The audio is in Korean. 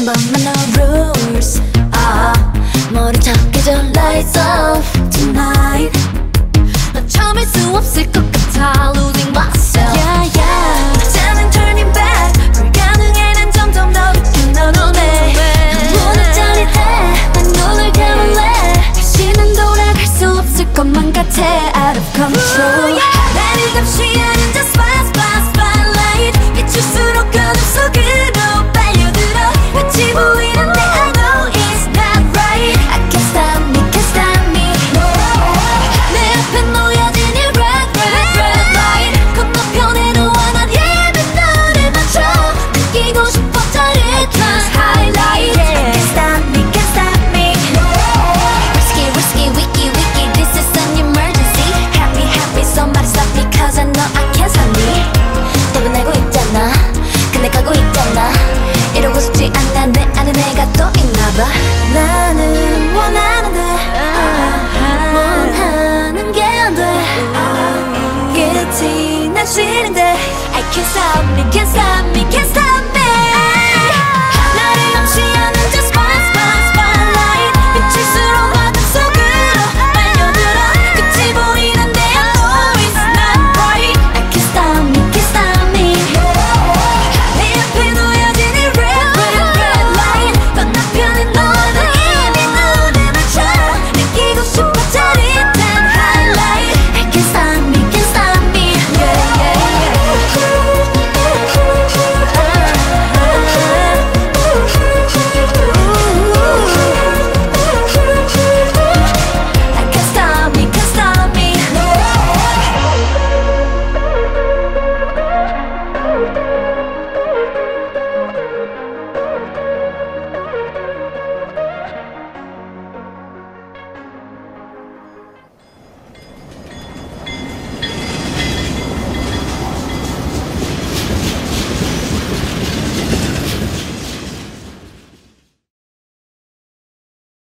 한 번만 no rules. 머리 작게 져 lights off tonight. 넌 참을 수 없을 것 같아 losing myself. Yeah yeah. 이제는 turning back. 불가능해 난 점점 더 깊은 너 눈에. 문을 짜릿해 난 눈을 감을래. 다시는 돌아갈 수 없을 것만 같아 out of control. 나를 감시하는 just spotlight. 비출수록 어둠 속으로 빨려들어. 같이 보이는데 I know it's not right. I can't stop me, can't stop me. 내 앞에 놓여진 이 red light. 건너편에 너와 난 예쁜 너를 맞춰. 느끼고 싶어 짜릿한 highlight. I can't stop me, can't stop me. Risky, wiki, this is an emergency. Happy, somebody stop me cause I know I can't stop me. 대변하고 있잖아, 근데 가고 있잖아. 이러고 싶지 않아 내 안에 내가 또 있나봐. 나는 원하는데 원하는 게 안 돼. 끝이 난 싫은데 I can't stop me, can't stop me, can't stop me.